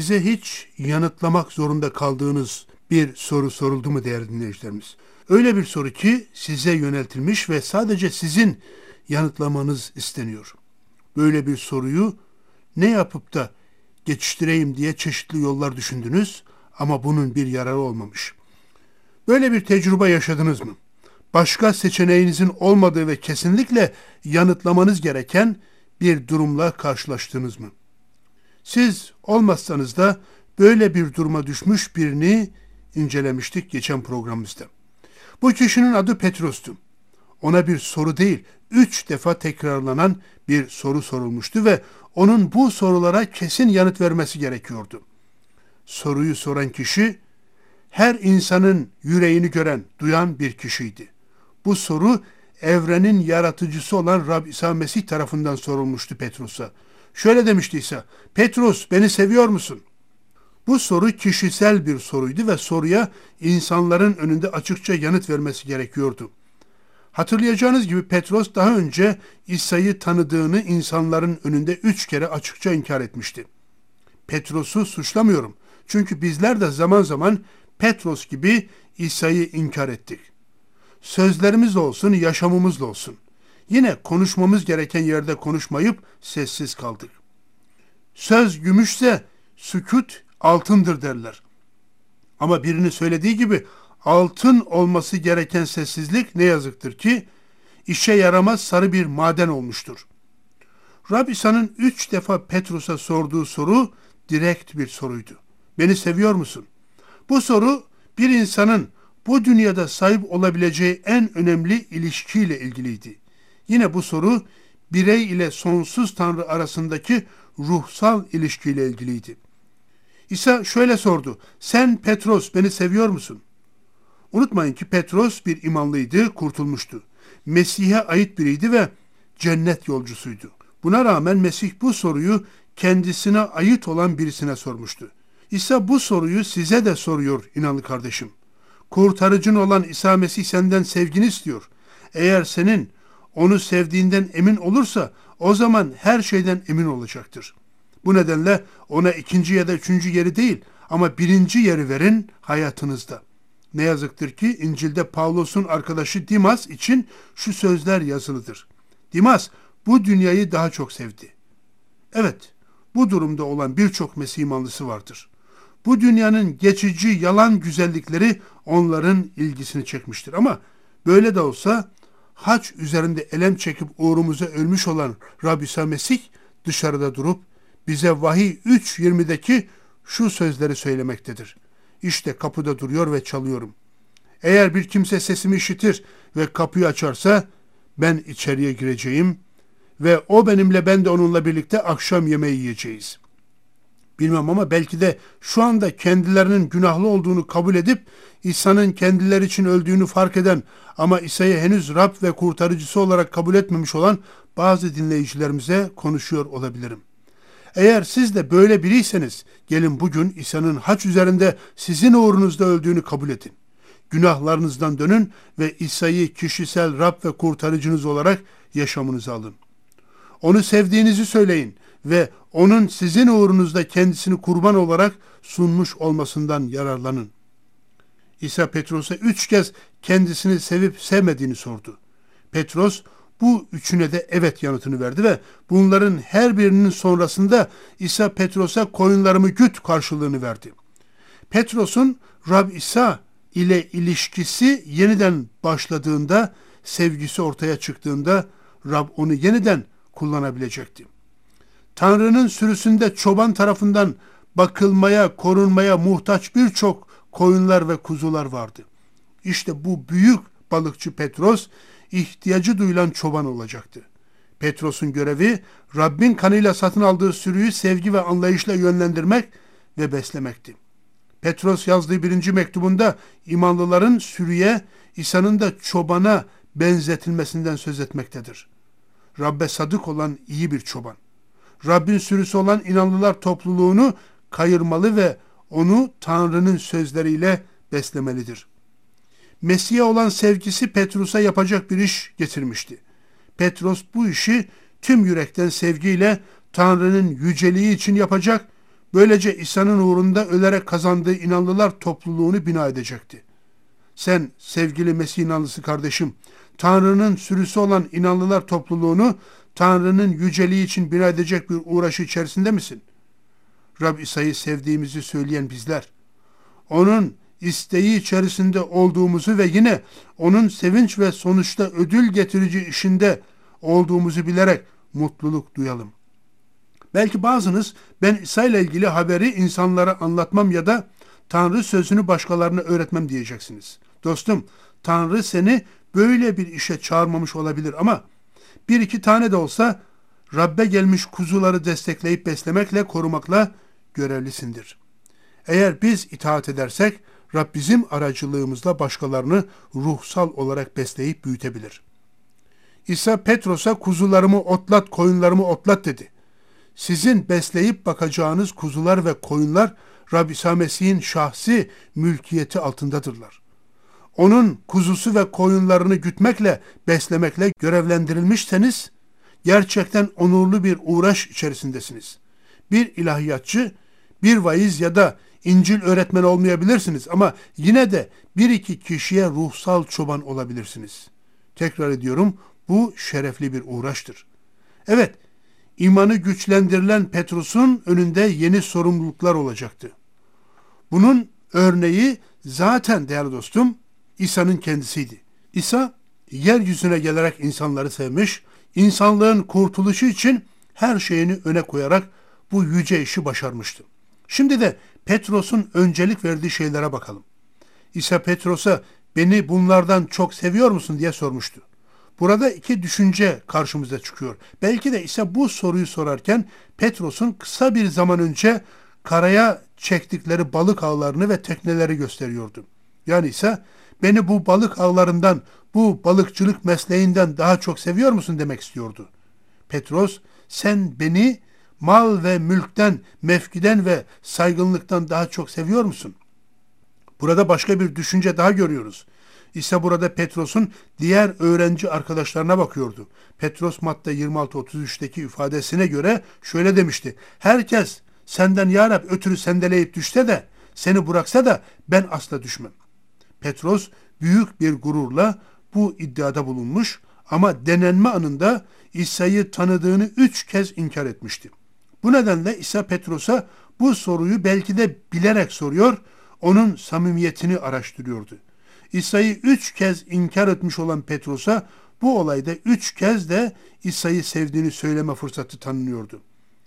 Size hiç yanıtlamak zorunda kaldığınız bir soru soruldu mu değerli dinleyicilerimiz? Öyle bir soru ki size yöneltilmiş ve sadece sizin yanıtlamanız isteniyor. Böyle bir soruyu ne yapıp da geçiştireyim diye çeşitli yollar düşündünüz ama bunun bir yararı olmamış. Böyle bir tecrübe yaşadınız mı? Başka seçeneğinizin olmadığı ve kesinlikle yanıtlamanız gereken bir durumla karşılaştınız mı? Siz olmazsanız da böyle bir duruma düşmüş birini incelemiştik geçen programımızda. Bu kişinin adı Petros'tu. Ona bir soru değil, 3 defa tekrarlanan bir soru sorulmuştu ve onun bu sorulara kesin yanıt vermesi gerekiyordu. Soruyu soran kişi, her insanın yüreğini gören, duyan bir kişiydi. Bu soru, evrenin yaratıcısı olan Rab İsa Mesih tarafından sorulmuştu Petros'a. Şöyle demişti İsa, Petros beni seviyor musun? Bu soru kişisel bir soruydu ve soruya insanların önünde açıkça yanıt vermesi gerekiyordu. Hatırlayacağınız gibi Petros daha önce İsa'yı tanıdığını insanların önünde 3 kere açıkça inkar etmişti. Petros'u suçlamıyorum. Çünkü bizler de zaman zaman Petros gibi İsa'yı inkar ettik. Sözlerimizle olsun, yaşamımızla olsun. Yine konuşmamız gereken yerde konuşmayıp sessiz kaldık. Söz gümüşse sükût altındır derler. Ama birinin söylediği gibi altın olması gereken sessizlik ne yazıktır ki işe yaramaz sarı bir maden olmuştur. Rab İsa'nın 3 defa Petros'a sorduğu soru direkt bir soruydu. Beni seviyor musun? Bu soru bir insanın bu dünyada sahip olabileceği en önemli ilişkiyle ilgiliydi. Yine bu soru birey ile sonsuz Tanrı arasındaki ruhsal ilişkiyle ilgiliydi. İsa şöyle sordu. Sen Petros beni seviyor musun? Unutmayın ki Petros bir imanlıydı, kurtulmuştu. Mesih'e ait biriydi ve cennet yolcusuydu. Buna rağmen Mesih bu soruyu kendisine ait olan birisine sormuştu. İsa bu soruyu size de soruyor inanlı kardeşim. Kurtarıcın olan İsa Mesih senden sevgini istiyor. Eğer senin onu sevdiğinden emin olursa o zaman her şeyden emin olacaktır. Bu nedenle ona 2. ya da 3. yeri değil ama 1. yeri verin hayatınızda. Ne yazıktır ki İncil'de Pavlos'un arkadaşı Dimas için şu sözler yazılıdır. Dimas bu dünyayı daha çok sevdi. Evet, bu durumda olan birçok Mesih imanlısı vardır. Bu dünyanın geçici yalan güzellikleri onların ilgisini çekmiştir. Ama böyle de olsa haç üzerinde elem çekip uğrumuza ölmüş olan Rab İsa Mesih dışarıda durup bize Vahiy 3.20'deki şu sözleri söylemektedir. İşte kapıda duruyor ve çalıyorum. Eğer bir kimse sesimi işitir ve kapıyı açarsa ben içeriye gireceğim ve o benimle ben de onunla birlikte akşam yemeği yiyeceğiz. Bilmem ama belki de şu anda kendilerinin günahlı olduğunu kabul edip İsa'nın kendileri için öldüğünü fark eden ama İsa'yı henüz Rab ve kurtarıcısı olarak kabul etmemiş olan bazı dinleyicilerimize konuşuyor olabilirim. Eğer siz de böyle biriyseniz gelin bugün İsa'nın haç üzerinde sizin uğrunuzda öldüğünü kabul edin. Günahlarınızdan dönün ve İsa'yı kişisel Rab ve kurtarıcınız olarak yaşamınıza alın. Onu sevdiğinizi söyleyin ve onun sizin uğrunuzda kendisini kurban olarak sunmuş olmasından yararlanın. İsa Petros'a 3 kez kendisini sevip sevmediğini sordu. Petros bu üçüne de evet yanıtını verdi ve bunların her birinin sonrasında İsa Petros'a koyunlarımı güt karşılığını verdi. Petros'un Rab İsa ile ilişkisi yeniden başladığında, sevgisi ortaya çıktığında Rab onu yeniden kullanabilecekti. Tanrı'nın sürüsünde çoban tarafından bakılmaya, korunmaya muhtaç birçok koyunlar ve kuzular vardı. İşte bu büyük balıkçı Petros, ihtiyacı duyulan çoban olacaktı. Petros'un görevi, Rabbin kanıyla satın aldığı sürüyü sevgi ve anlayışla yönlendirmek ve beslemekti. Petros yazdığı 1. mektubunda imanlıların sürüye, İsa'nın da çobana benzetilmesinden söz etmektedir. Rabbe sadık olan iyi bir çoban. Rabbin sürüsü olan inanlılar topluluğunu kayırmalı ve onu Tanrı'nın sözleriyle beslemelidir. Mesih'e olan sevgisi Petros'a yapacak bir iş getirmişti. Petros bu işi tüm yürekten sevgiyle Tanrı'nın yüceliği için yapacak, Böylece İsa'nın uğrunda ölerek kazandığı inanlılar topluluğunu bina edecekti. Sen sevgili Mesih inanlısı kardeşim, Tanrı'nın sürüsü olan inanlılar topluluğunu Tanrı'nın yüceliği için bina edecek bir uğraşı içerisinde misin? Rab İsa'yı sevdiğimizi söyleyen bizler, onun isteği içerisinde olduğumuzu ve yine onun sevinç ve sonuçta ödül getirici işinde olduğumuzu bilerek mutluluk duyalım. Belki bazınız ben İsa ile ilgili haberi insanlara anlatmam ya da Tanrı sözünü başkalarına öğretmem diyeceksiniz. Dostum, Tanrı seni böyle bir işe çağırmamış olabilir ama bir iki tane de olsa Rabbe gelmiş kuzuları destekleyip beslemekle, korumakla görevlisindir. Eğer biz itaat edersek Rab bizim aracılığımızla başkalarını ruhsal olarak besleyip büyütebilir. İsa Petros'a kuzularımı otlat, koyunlarımı otlat dedi. Sizin besleyip bakacağınız kuzular ve koyunlar Rab İsa Mesih'in şahsi mülkiyeti altındadırlar. Onun kuzusu ve koyunlarını gütmekle, beslemekle görevlendirilmişseniz gerçekten onurlu bir uğraş içerisindesiniz. Bir ilahiyatçı, bir vaiz ya da İncil öğretmeni olmayabilirsiniz ama yine de bir iki kişiye ruhsal çoban olabilirsiniz. Tekrar ediyorum, bu şerefli bir uğraştır. Evet, imanı güçlendirilen Petros'un önünde yeni sorumluluklar olacaktı. Bunun örneği zaten değerli dostum İsa'nın kendisiydi. İsa yeryüzüne gelerek insanları sevmiş, insanlığın kurtuluşu için her şeyini öne koyarak bu yüce işi başarmıştı. Şimdi de Petros'un öncelik verdiği şeylere bakalım. İsa Petros'a beni bunlardan çok seviyor musun diye sormuştu. Burada iki düşünce karşımıza çıkıyor. Belki de İsa bu soruyu sorarken Petros'un kısa bir zaman önce karaya çektikleri balık ağlarını ve tekneleri gösteriyordu. Yani İsa beni bu balık ağlarından, bu balıkçılık mesleğinden daha çok seviyor musun demek istiyordu. Petros, sen beni mal ve mülkten, mevkiden ve saygınlıktan daha çok seviyor musun? Burada başka bir düşünce daha görüyoruz. İsa burada Petros'un diğer öğrenci arkadaşlarına bakıyordu. Petros Matta 26-33'teki ifadesine göre şöyle demişti. Herkes senden ya Rab ötürü sendeleyip düşse de, seni bıraksa da ben asla düşmem. Petros büyük bir gururla bu iddiada bulunmuş ama denenme anında İsa'yı tanıdığını 3 kez inkar etmişti. Bu nedenle İsa Petros'a bu soruyu belki de bilerek soruyor, onun samimiyetini araştırıyordu. İsa'yı 3 kez inkar etmiş olan Petros'a bu olayda 3 kez de İsa'yı sevdiğini söyleme fırsatı tanınıyordu.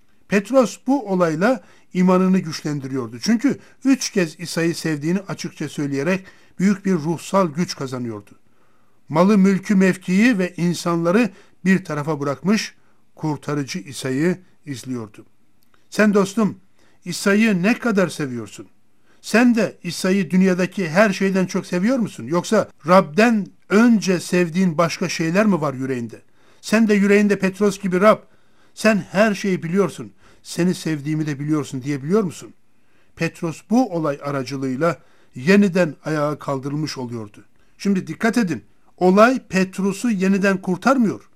Petros bu olayla imanını güçlendiriyordu. Çünkü 3 kez İsa'yı sevdiğini açıkça söyleyerek büyük bir ruhsal güç kazanıyordu. Malı, mülkü, mevkiyi ve insanları bir tarafa bırakmış, kurtarıcı İsa'yı izliyordu. Sen dostum, İsa'yı ne kadar seviyorsun? Sen de İsa'yı dünyadaki her şeyden çok seviyor musun? Yoksa Rab'den önce sevdiğin başka şeyler mi var yüreğinde? Sen de yüreğinde Petros gibi Rab, sen her şeyi biliyorsun, seni sevdiğimi de biliyorsun diyebiliyor musun? Petros bu olay aracılığıyla yeniden ayağa kaldırılmış oluyordu. Şimdi dikkat edin, olay Petros'u yeniden kurtarmıyor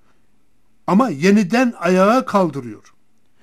ama yeniden ayağa kaldırıyor.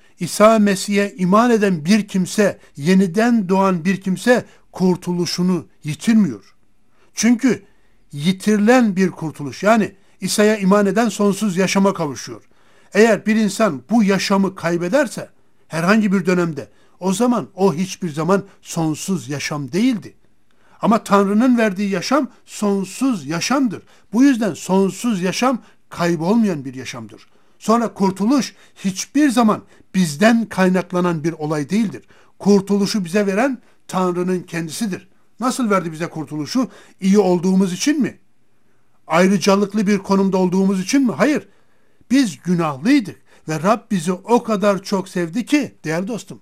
İsa Mesih'e iman eden bir kimse, yeniden doğan bir kimse kurtuluşunu yitirmiyor. Çünkü yitirilen bir kurtuluş, yani İsa'ya iman eden sonsuz yaşama kavuşuyor. Eğer bir insan bu yaşamı kaybederse herhangi bir dönemde, o zaman o hiçbir zaman sonsuz yaşam değildi. Ama Tanrı'nın verdiği yaşam sonsuz yaşamdır. Bu yüzden sonsuz yaşam kaybolmayan bir yaşamdır. Sonra kurtuluş hiçbir zaman bizden kaynaklanan bir olay değildir. Kurtuluşu bize veren Tanrı'nın kendisidir. Nasıl verdi bize kurtuluşu? İyi olduğumuz için mi? Ayrıcalıklı bir konumda olduğumuz için mi? Hayır. Biz günahlıydık ve Rab bizi o kadar çok sevdi ki değerli dostum,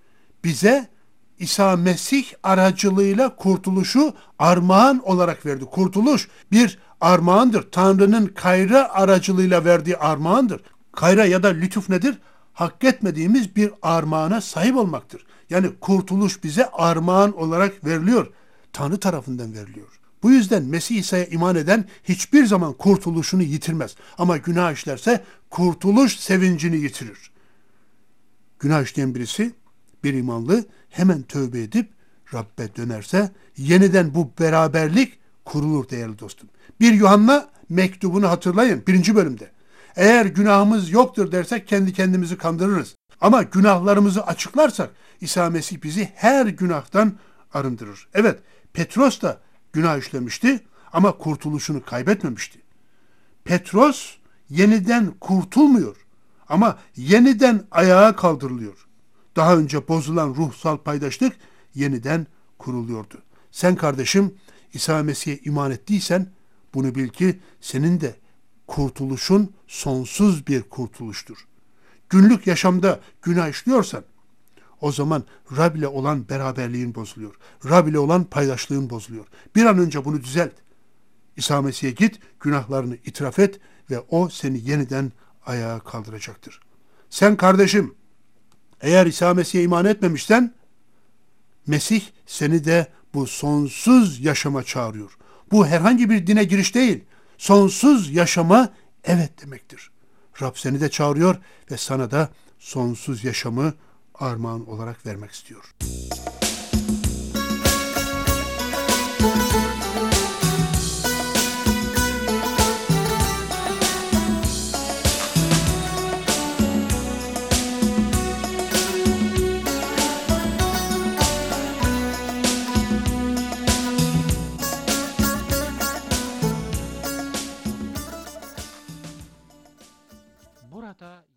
bize İsa Mesih aracılığıyla kurtuluşu armağan olarak verdi. Kurtuluş bir armağandır. Tanrı'nın kayra aracılığıyla verdiği armağandır. Kayra ya da lütuf nedir? Hak etmediğimiz bir armağana sahip olmaktır. Yani kurtuluş bize armağan olarak veriliyor. Tanrı tarafından veriliyor. Bu yüzden Mesih İsa'ya iman eden hiçbir zaman kurtuluşunu yitirmez. Ama günah işlerse kurtuluş sevincini yitirir. Günah işleyen birisi Bir imanlı hemen tövbe edip Rabbe dönerse yeniden bu beraberlik kurulur değerli dostum. 1 Yuhanna mektubunu hatırlayın 1. bölümde. Eğer günahımız yoktur dersek kendi kendimizi kandırırız. Ama günahlarımızı açıklarsak İsa Mesih bizi her günahtan arındırır. Evet, Petros da günah işlemişti ama kurtuluşunu kaybetmemişti. Petros yeniden kurtulmuyor ama yeniden ayağa kaldırılıyor. Daha önce bozulan ruhsal paydaşlık yeniden kuruluyordu. Sen kardeşim İsa Mesih'e iman ettiysen bunu bil ki senin de kurtuluşun sonsuz bir kurtuluştur. Günlük yaşamda günah işliyorsan o zaman Rab ile olan beraberliğin bozuluyor. Rab ile olan paydaşlığın bozuluyor. Bir an önce bunu düzelt. İsa Mesih'e git, günahlarını itiraf et ve o seni yeniden ayağa kaldıracaktır. Sen kardeşim, eğer İsa Mesih'e iman etmemişsen, Mesih seni de bu sonsuz yaşama çağırıyor. Bu herhangi bir dine giriş değil, sonsuz yaşama evet demektir. Rab seni de çağırıyor ve sana da sonsuz yaşamı armağan olarak vermek istiyor. Burada